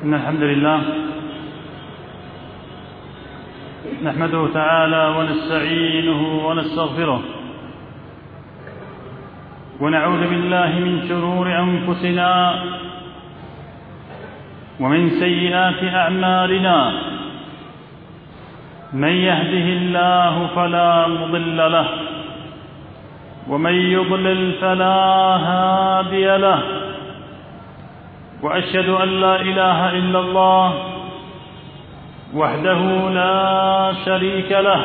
إن الحمد لله نحمده تعالى ونستعينه ونستغفره ونعوذ بالله من شرور أنفسنا ومن سيئات أعمالنا. من يهده الله فلا مضل له ومن يضلل فلا هادي له، وأشهد أن لا إله إلا الله وحده لا شريك له،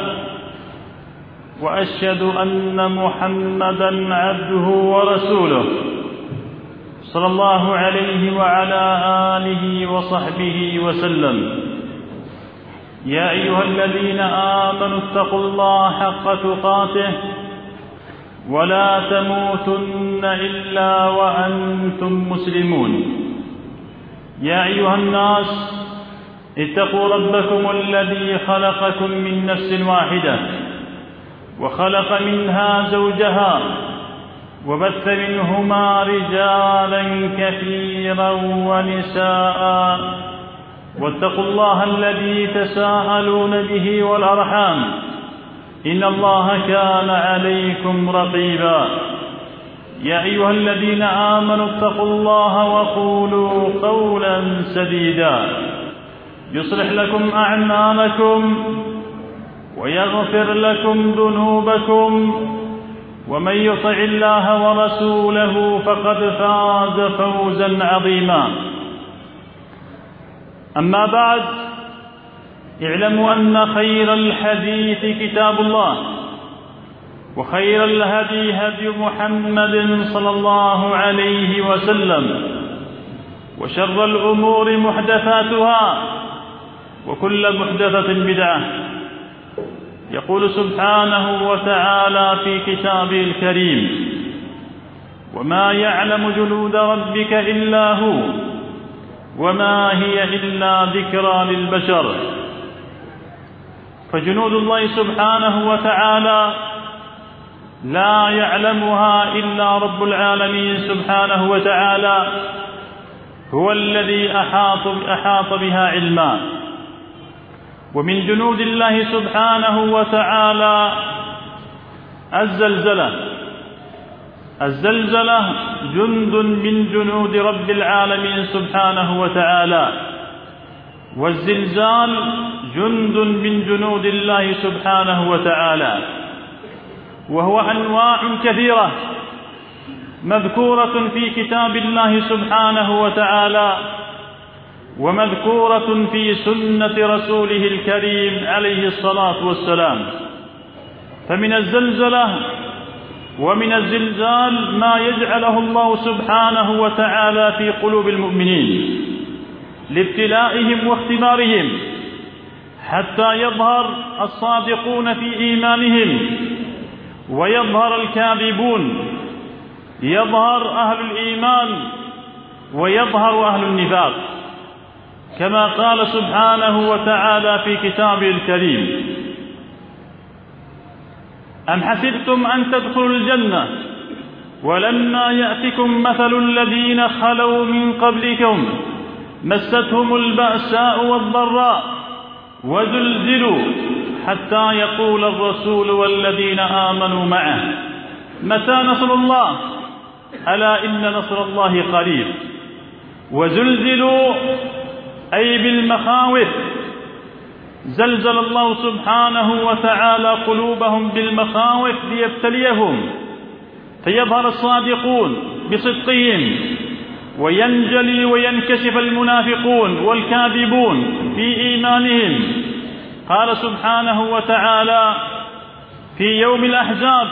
وأشهد أن محمدًا عبده ورسوله صلى الله عليه وعلى آله وصحبه وسلم. يا أيها الذين آمنوا اتقوا الله حق تقاته ولا تموتن إلا وأنتم مسلمون. يا أيها الناس اتقوا ربكم الذي خلقكم من نفس واحدة وخلق منها زوجها وبث منهما رجالا كثيرا ونساء، واتقوا الله الذي تساءلون به والأرحام إن الله كان عليكم رقيبا. يا أيها الذين آمنوا اتقوا الله وقولوا قولا سديدا يصلح لكم أعمالكم ويغفر لكم ذنوبكم، ومن يطع الله ورسوله فقد فاز فوزا عظيما. أما بعد، اعلموا أن خير الحديث كتاب الله، وخير الهدي هدي محمد صلى الله عليه وسلم، وشر الأمور محدثاتها وكل محدثة بدعة. يقول سبحانه وتعالى في كتابه الكريم: وما يعلم جنود ربك إلا هو وما هي إلا ذكرى للبشر. فجنود الله سبحانه وتعالى لا يعلمها إلا رب العالمين سبحانه وتعالى، هو الذي أحاط بها علما. ومن جنود الله سبحانه وتعالى الزلزلة جند من جنود رب العالمين سبحانه وتعالى، والزلزال جند من جنود الله سبحانه وتعالى، وهو أنواع كثيرة مذكورة في كتاب الله سبحانه وتعالى، ومذكورة في سنة رسوله الكريم عليه الصلاة والسلام. فمن الزلزلة ومن الزلزال ما يجعله الله سبحانه وتعالى في قلوب المؤمنين لابتلائهم واختبارهم، حتى يظهر الصادقون في إيمانهم ويظهر الكاذبون، يظهر أهل الإيمان ويظهر أهل النفاق، كما قال سبحانه وتعالى في كتابه الكريم: أم حسبتم أن تدخلوا الجنة ولما يأتكم مثل الذين خلوا من قبلكم مستهم البأساء والضراء وزلزلوا حتى يقول الرسول والذين آمنوا معه متى نصر الله ألا إن نصر الله قريب. وزلزلوا أي بالمخاوف، زلزل الله سبحانه وتعالى قلوبهم بالمخاوف ليبتليهم، فيظهر الصادقون بصدقهم وينجلي وينكشف المنافقون والكاذبون في إيمانهم. قال سبحانه وتعالى في يوم الأحزاب: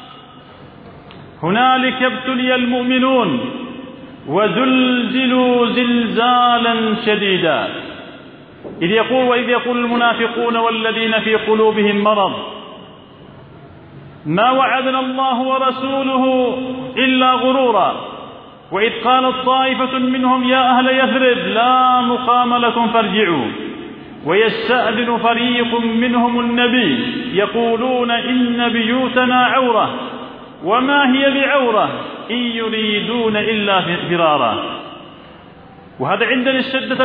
هنالك ابتلي المؤمنون وزلزلوا زلزالا شديدا. إذ يقول المنافقون والذين في قلوبهم مرض: ما وعدنا الله ورسوله إلا غرورا. وإذ قالت طائفة منهم يا أهل يثرب لا مقام لكم فارجعوا. ويستأذن فريق منهم النبي يقولون إن بيوتنا عورة وما هي بعورة إن يريدون إلا فرارا. وهذا عند أن اشتدت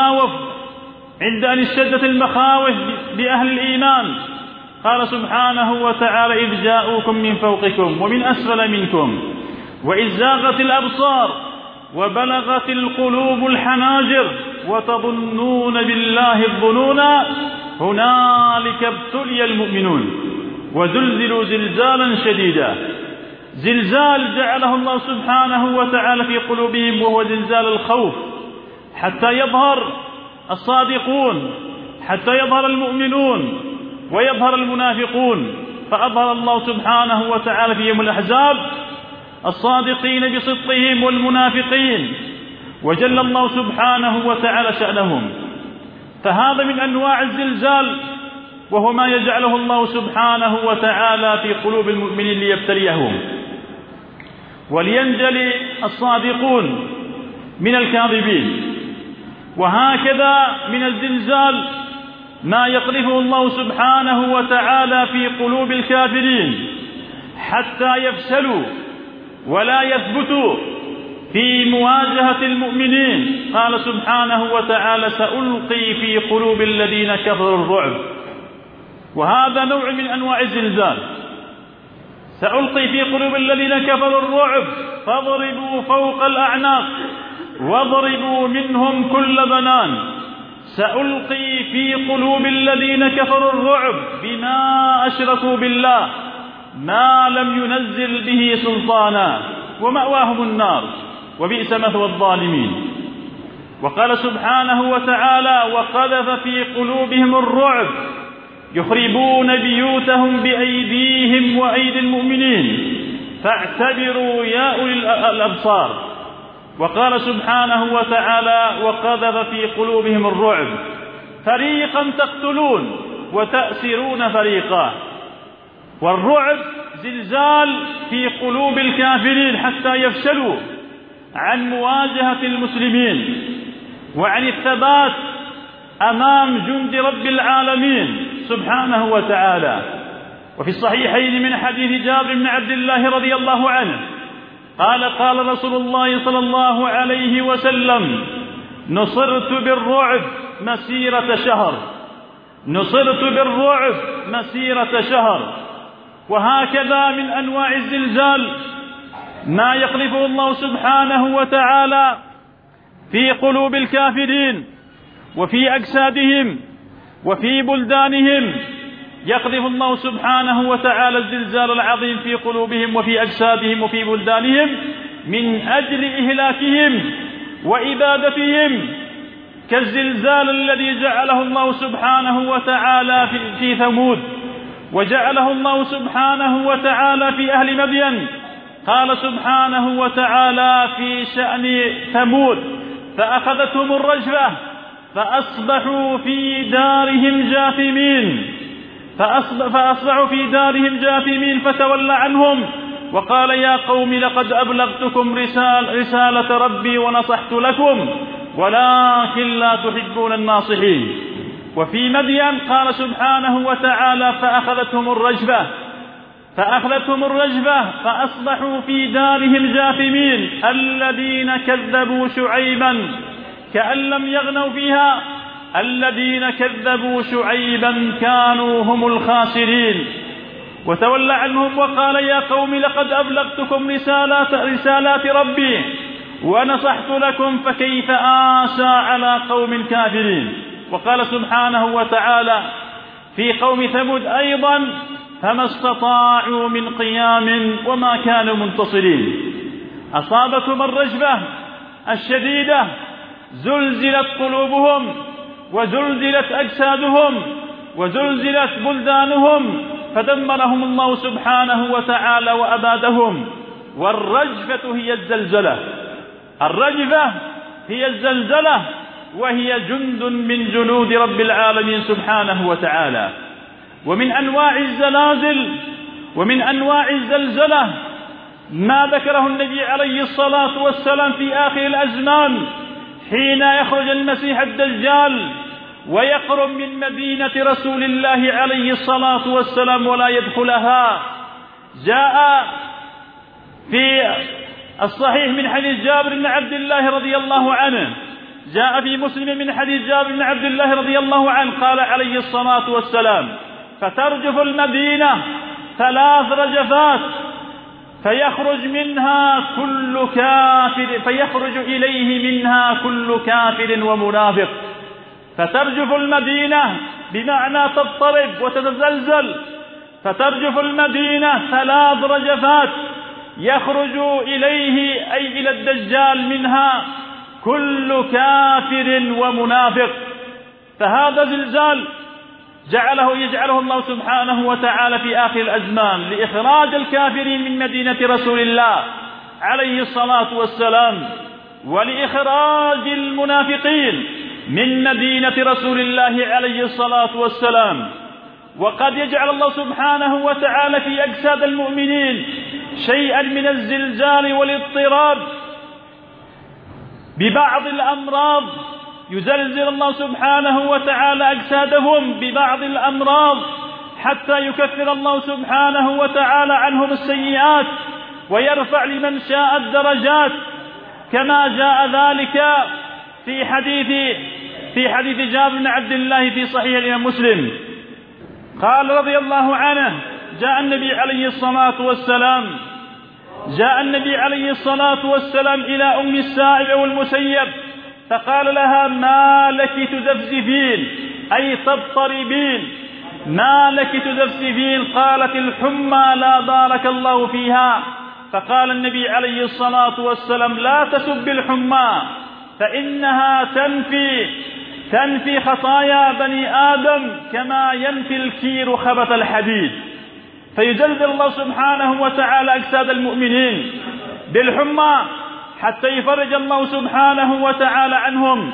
المخاوف بأهل الإيمان. قال سبحانه وتعالى: إذ جاءوكم من فوقكم ومن أسفل منكم وإذ زاغت الأبصار وبلغت القلوب الحناجر وتظنون بالله الظنون هنالك ابتلي المؤمنون وزلزلوا زلزالا شديدا. زلزال جعله الله سبحانه وتعالى في قلوبهم، وهو زلزال الخوف، حتى يظهر الصادقون، حتى يظهر المؤمنون ويظهر المنافقون. فأظهر الله سبحانه وتعالى في يوم الأحزاب الصادقين بصدقهم والمنافقين، وجل الله سبحانه وتعالى شأنهم. فهذا من أنواع الزلزال، وهو ما يجعله الله سبحانه وتعالى في قلوب المؤمنين ليبتليهم ولينجلي الصادقون من الكاذبين. وهكذا من الزلزال ما يقذفه الله سبحانه وتعالى في قلوب الكافرين حتى يفشلوا ولا يثبتوا في مواجهة المؤمنين. قال سبحانه وتعالى: سألقي في قلوب الذين كفروا الرعب. وهذا نوع من أنواع الزلزال. سألقي في قلوب الذين كفروا الرعب فاضربوا فوق الأعناق واضربوا منهم كل بنان. سألقي في قلوب الذين كفروا الرعب بما أشركوا بالله ما لم ينزل به سلطانا ومأواهم النار وبئس مثوى الظالمين. وقال سبحانه وتعالى: وقذف في قلوبهم الرعب يخربون بيوتهم بأيديهم وأيدي المؤمنين فاعتبروا يا أولي الأبصار. وقال سبحانه وتعالى: وقذف في قلوبهم الرعب فريقا تقتلون وتأسرون فريقا. والرعب زلزال في قلوب الكافرين حتى يفشلوا عن مواجهة المسلمين وعن الثبات أمام جند رب العالمين سبحانه وتعالى. وفي الصحيحين من حديث جابر بن عبد الله رضي الله عنه قال: قال رسول الله صلى الله عليه وسلم: نصرت بالرعب مسيرة شهر، نصرت بالرعب مسيرة شهر. وهكذا من أنواع الزلزال ما يقذفه الله سبحانه وتعالى في قلوب الكافرين وفي أجسادهم وفي بلدانهم. يقذف الله سبحانه وتعالى الزلزال العظيم في قلوبهم وفي أجسادهم وفي بلدانهم من أجل إهلاكهم وإبادتهم، كالزلزال الذي جعله الله سبحانه وتعالى في ثمود، وجعله الله سبحانه وتعالى في أهل مدين. قال سبحانه وتعالى في شأن ثمود: فأخذتهم الرجفة فأصبحوا في دارهم جاثمين، فأصبحوا في دارهم جاثمين فتولى عنهم وقال: يا قوم لقد أبلغتكم رسالة ربي ونصحت لكم ولكن لا تحبون الناصحين. وفي مدين قال سبحانه وتعالى: فأخذتهم الرجفة فأصبحوا في دارهم جاثمين الذين كذبوا شعيبا كأن لم يغنوا فيها الذين كذبوا شعيبا كانوا هم الخاسرين. وتولى عنهم وقال: يا قوم لقد أبلغتكم رسالات ربي ونصحت لكم فكيف آسى على قوم كافرين. وقال سبحانه وتعالى في قوم ثمود أيضا: فما استطاعوا من قيام وما كانوا منتصرين. أصابتهم الرجفة الشديدة، زلزلت قلوبهم وزلزلت أجسادهم وزلزلت بلدانهم فدمرهم الله سبحانه وتعالى وأبادهم. والرجفة هي الزلزلة، الرجفة هي الزلزلة، وهي جند من جنود رب العالمين سبحانه وتعالى. ومن أنواع الزلازل ومن أنواع الزلزلة ما ذكره النبي عليه الصلاة والسلام في آخر الأزمان حين يخرج المسيح الدجال ويقرب من مدينة رسول الله عليه الصلاة والسلام ولا يدخلها. جاء في الصحيح من حديث جابر بن عبد الله رضي الله عنه جاء في مسلم من حديث جابر بن عبد الله رضي الله عنه قال عليه الصلاة والسلام: فترجف المدينة 3 رجفات فيخرج إليه منها كل كافر ومنافق. فترجف المدينة بمعنى تضطرب وتتزلزل. فترجف المدينة 3 رجفات يخرج إليه أي إلى الدجال منها كل كافر ومنافق. فهذا زلزال يجعله الله سبحانه وتعالى في آخر الأزمان لإخراج الكافرين من مدينة رسول الله عليه الصلاة والسلام، ولإخراج المنافقين من مدينة رسول الله عليه الصلاة والسلام. وقد يجعل الله سبحانه وتعالى في أجساد المؤمنين شيئا من الزلزال والاضطراب ببعض الأمراض، يزلزل الله سبحانه وتعالى أجسادهم ببعض الأمراض حتى يكفر الله سبحانه وتعالى عنهم السيئات ويرفع لمن شاء الدرجات، كما جاء ذلك في حديث جابر بن عبد الله في صحيح الإمام مسلم. قال رضي الله عنه: جاء النبي عليه الصلاة والسلام إلى أم السائب والمسيب فقال لها: ما لك تزفزفين، أي تضطربين، ما لك تزفزفين؟ قالت: الحمى لا بارك الله فيها. فقال النبي عليه الصلاة والسلام: لا تسب الحمى فإنها تنفي خطايا بني آدم كما ينفي الكير خبث الحديد. فيزلزل الله سبحانه وتعالى أجساد المؤمنين بالحمى حتى يفرج الله سبحانه وتعالى عنهم،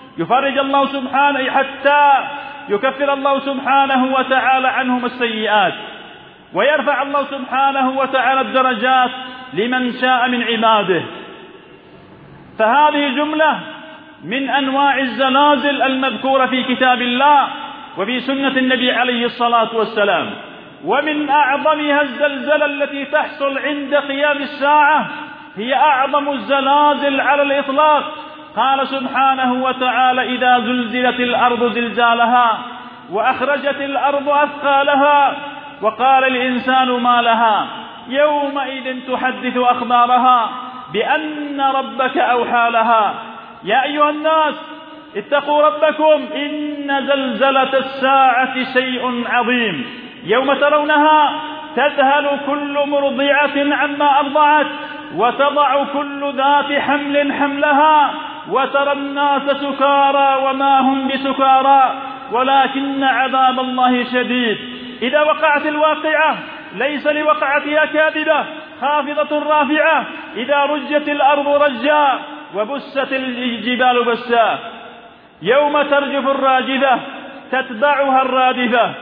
حتى يكفر الله سبحانه وتعالى عنهم السيئات ويرفع الله سبحانه وتعالى الدرجات لمن شاء من عباده. فهذه جملة من أنواع الزلازل المذكورة في كتاب الله وفي سنة النبي عليه الصلاة والسلام. ومن أعظمها الزلزلة التي تحصل عند قيام الساعة، هي أعظم الزلازل على الإطلاق. قال سبحانه وتعالى: إذا زلزلت الأرض زلزالها وأخرجت الأرض أثقالها وقال الإنسان ما لها يومئذ تحدث أخبارها بأن ربك أوحى لها. يا أيها الناس اتقوا ربكم إن زلزلة الساعة شيء عظيم، يوم ترونها تذهل كل مرضعة عما أرضعت وتضع كل ذات حمل حملها وترى الناس سكارى وما هم بسكارى ولكن عذاب الله شديد. إذا وقعت الواقعة ليس لوقعتها كاذبة خافضة رافعة، إذا رجت الأرض رجا وبست الجبال بسا، يوم ترجف الراجفة تتبعها الرادفة،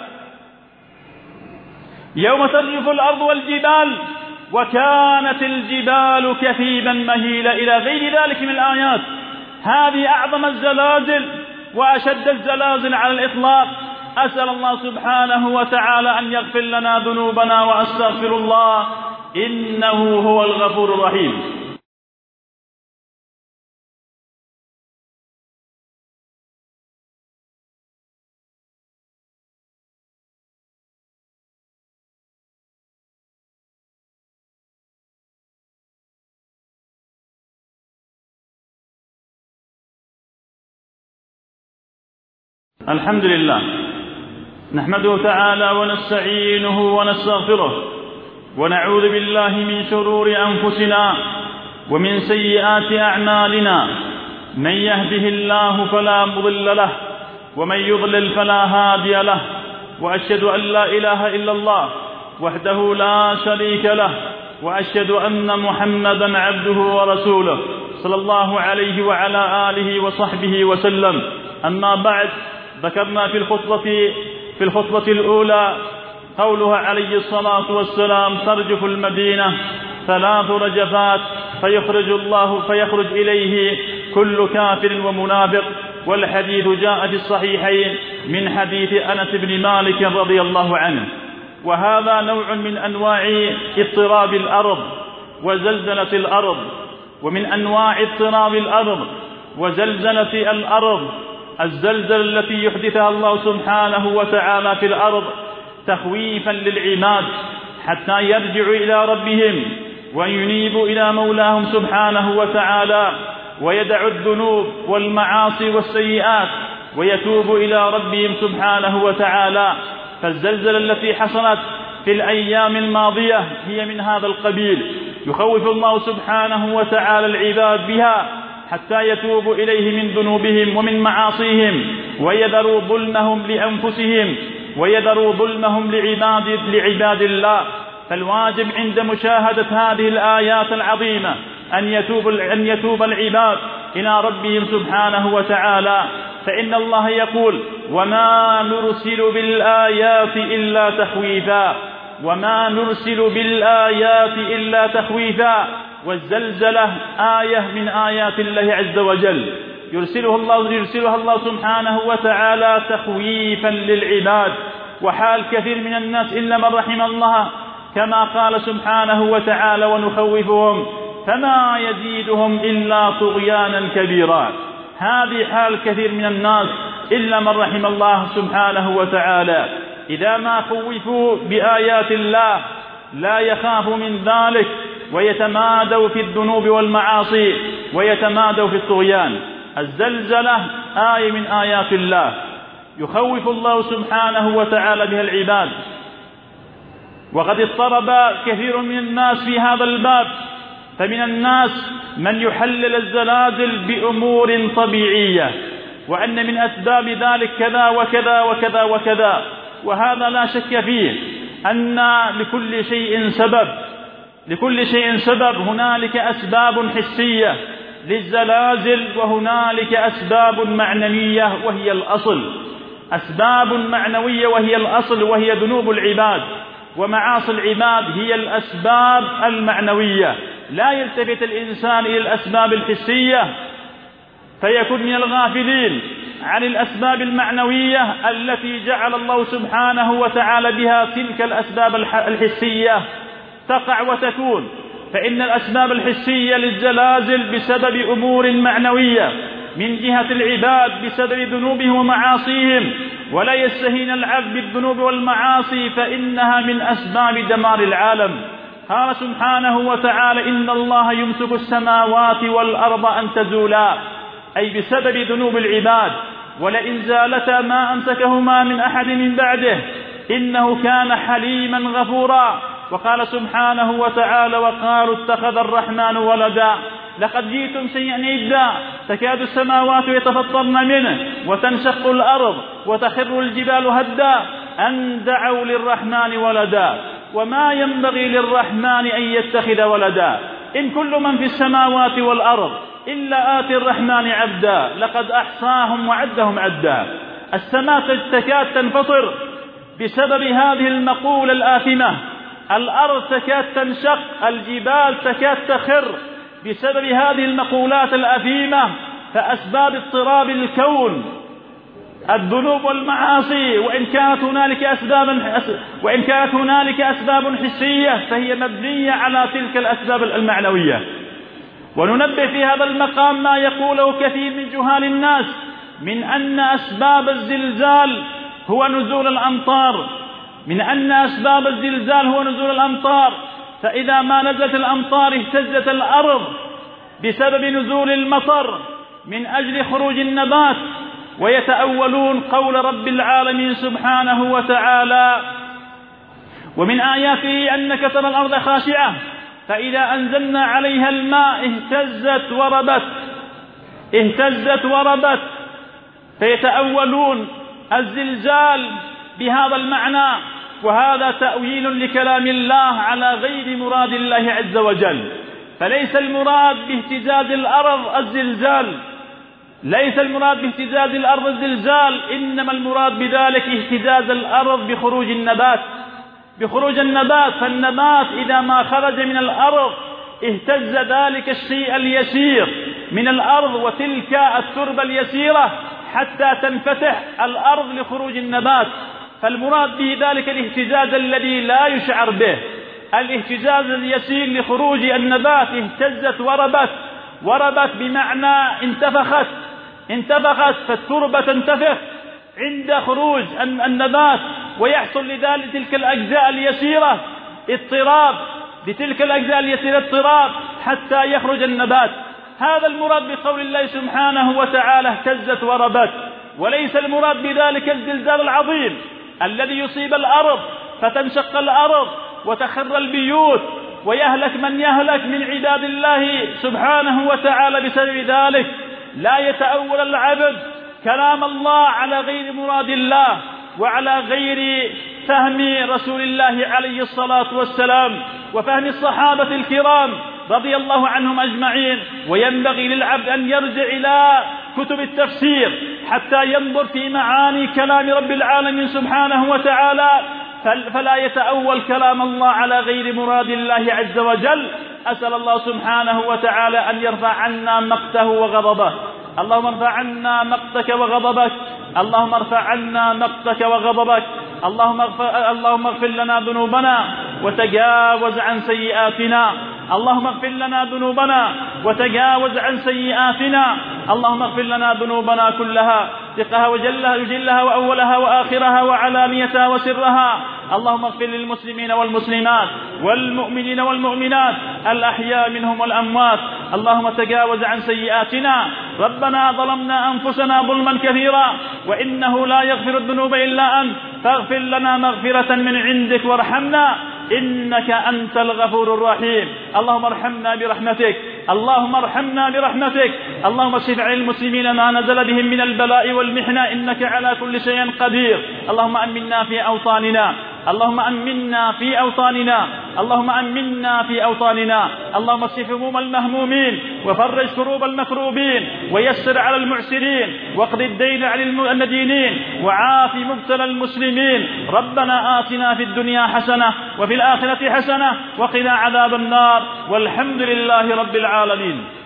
يوم ترجف الأرض والجبال وكانت الجبال كثيبا مهيلا، إلى غير ذلك من الآيات. هذه أعظم الزلازل وأشد الزلازل على الإطلاق. أسأل الله سبحانه وتعالى أن يغفر لنا ذنوبنا وأستغفر الله إنه هو الغفور الرحيم. الحمد لله نحمده تعالى ونستعينه ونستغفره ونعوذ بالله من شرور أنفسنا ومن سيئات أعمالنا، من يهده الله فلا مضل له ومن يضلل فلا هادي له، وأشهد أن لا إله إلا الله وحده لا شريك له، وأشهد أن محمدا عبده ورسوله صلى الله عليه وعلى آله وصحبه وسلم. أما بعد، ذكرنا في الخطبة الأولى قولها عليه الصلاة والسلام: ترجف المدينة 3 رجفات فيخرج إليه كل كافر ومنافق. والحديث جاء في الصحيحين من حديث أنس بن مالك رضي الله عنه. وهذا نوع من أنواع اضطراب الأرض وزلزلة الأرض. ومن أنواع اضطراب الأرض وزلزلة الأرض، الزلزلة التي يحدثها الله سبحانه وتعالى في الأرض تخويفا للعباد حتى يرجعوا إلى ربهم وينيبوا إلى مولاهم سبحانه وتعالى، ويدعوا الذنوب والمعاصي والسيئات ويتوبوا إلى ربهم سبحانه وتعالى. فالزلزلة التي حصلت في الأيام الماضية هي من هذا القبيل، يخوف الله سبحانه وتعالى العباد بها حتى يتوبوا إليه من ذنوبهم ومن معاصيهم، ويذروا ظلمهم لأنفسهم ويذروا ظلمهم لعباد الله. فالواجب عند مشاهدة هذه الآيات العظيمة أن يتوب العباد إلى ربهم سبحانه وتعالى، فإن الله يقول: وما نرسل بالآيات إلا تخويفا، وما نرسل بالآيات إلا تخويفا. والزلزلة آية من آيات الله عز وجل يرسلها الله سبحانه وتعالى تخويفا للعباد. وحال كثير من الناس إلا من رحم الله، كما قال سبحانه وتعالى: ونخوفهم فما يزيدهم إلا طغيانا كبيرا. هذه حال كثير من الناس إلا من رحم الله سبحانه وتعالى، إذا ما خوفوا بآيات الله لا يخافوا من ذلك ويتمادوا في الذنوب والمعاصي ويتمادوا في الطغيان. الزلزلة آية من آيات الله يخوف الله سبحانه وتعالى بها العباد. وقد اضطرب كثير من الناس في هذا الباب، فمن الناس من يحلل الزلازل بأمور طبيعية، وأن من أسباب ذلك كذا وكذا وكذا وكذا، وهذا لا شك فيه أن لكل شيء سبب. هنالك أسباب حسية للزلازل، وهنالك أسباب معنوية وهي الأصل. أسباب معنوية وهي الأصل، وهي ذنوب العباد ومعاصي العباد هي الأسباب المعنوية. لا يلتفت الإنسان إلى الأسباب الحسية فيكون من الغافلين عن الأسباب المعنوية التي جعل الله سبحانه وتعالى بها تلك الأسباب الحسية تقع وتكون. فإن الأسباب الحسية للزلازل بسبب أمور معنوية من جهة العباد بسبب ذنوبهم ومعاصيهم، ولا يستهين العبد بالذنوب والمعاصي فإنها من أسباب دمار العالم. قال سبحانه وتعالى: إن الله يمسك السماوات والأرض أن تزولا، أي بسبب ذنوب العباد، ولئن زالتا ما أمسكهما من أحد من بعده إنه كان حليما غفورا. وقال سبحانه وتعالى: وقالوا اتخذ الرحمن ولدا لقد جئتم شيئا إدا تكاد السماوات يتفطرن منه وتنشق الأرض وتخر الجبال هدا أن دعوا للرحمن ولدا وما ينبغي للرحمن أن يتخذ ولدا إن كل من في السماوات والأرض إلا آتي الرحمن عبدا لقد أحصاهم وعدهم عدا. السماء تكاد تنفطر بسبب هذه المقولة الآثمة، الأرض تكاد تنشق، الجبال تكاد تخر بسبب هذه المقولات الأثيمة. فأسباب اضطراب الكون الذنوب والمعاصي، وإن كانت هنالك أسباب حسية فهي مبنية على تلك الأسباب المعنوية. وننبه في هذا المقام ما يقوله كثير من جهال الناس من أن أسباب الزلزال هو نزول الأمطار، فإذا ما نزلت الأمطار اهتزت الأرض بسبب نزول المطر من أجل خروج النبات، ويتأولون قول رب العالمين سبحانه وتعالى: ومن آياته أنك ترى الأرض خاشعة فإذا أنزلنا عليها الماء اهتزت وربت. فيتأولون الزلزال بهذا المعنى، وهذا تأويل لكلام الله على غير مراد الله عز وجل. فليس المراد باهتزاز الأرض الزلزال، إنما المراد بذلك اهتزاز الأرض بخروج النبات. فالنبات إذا ما خرج من الأرض اهتز ذلك الشيء اليسير من الأرض وتلك التربة اليسيرة حتى تنفتح الأرض لخروج النبات. فالمراد به ذلك الاهتزاز الذي لا يشعر به، الاهتزاز اليسير لخروج النبات اهتزت وربت. وربت بمعنى انتفخت، فالتربة تنتفخ عند خروج النبات، ويحصل لذلك تلك الأجزاء اليسيرة اضطراب، بتلك الأجزاء اليسيرة اضطراب حتى يخرج النبات. هذا المراد بقول الله سبحانه وتعالى اهتزت وربت، وليس المراد بذلك الزلزال العظيم الذي يصيب الأرض فتنشق الأرض وتخر البيوت ويهلك من يهلك من عباد الله سبحانه وتعالى بسبب ذلك. لا يتأول العبد كلام الله على غير مراد الله وعلى غير فهم رسول الله عليه الصلاة والسلام وفهم الصحابة الكرام رضي الله عنهم أجمعين. وينبغي للعبد أن يرجع إلى كتب التفسير حتى ينظر في معاني كلام رب العالمين سبحانه وتعالى، فلا يتأول كلام الله على غير مراد الله عز وجل. أسأل الله سبحانه وتعالى أن يرفع عنا مقته وغضبه. اللهم ارفع عنا مقتك وغضبك، اللهم ارفع عنا مقتك وغضبك. اللهم اغفر لنا ذنوبنا وتجاوز عن سيئاتنا. اللهم اغفر لنا ذنوبنا وتجاوز عن سيئاتنا. اللهم اغفر لنا ذنوبنا كلها، دقها وجلها وأولها وآخرها وعلانيتها وسرها. اللهم اغفر للمسلمين والمسلمات والمؤمنين والمؤمنات الأحياء منهم والأموات. اللهم تجاوز عن سيئاتنا. ربنا ظلمنا أنفسنا ظلما كثيرا وإنه لا يغفر الذنوب إلا أنت، فاغفر لنا مغفرة من عندك وارحمنا إنك أنت الغفور الرحيم. اللهم ارحمنا برحمتك، اللهم ارحمنا برحمتك. اللهم اشف عن المسلمين ما نزل بهم من البلاء والمحنة إنك على كل شيء قدير. اللهم أمنا في أوطاننا، اللهم أمنا في أوطاننا، اللهم أمنا في أوطاننا. اللهم اشف هموم المهمومين وفرج كروب المكروبين ويسر على المعسرين واقض الدين عن المدينين وعاف مبتلى المسلمين. ربنا آتنا في الدنيا حسنة وفي الآخرة حسنة وقنا عذاب النار، والحمد لله رب العالمين.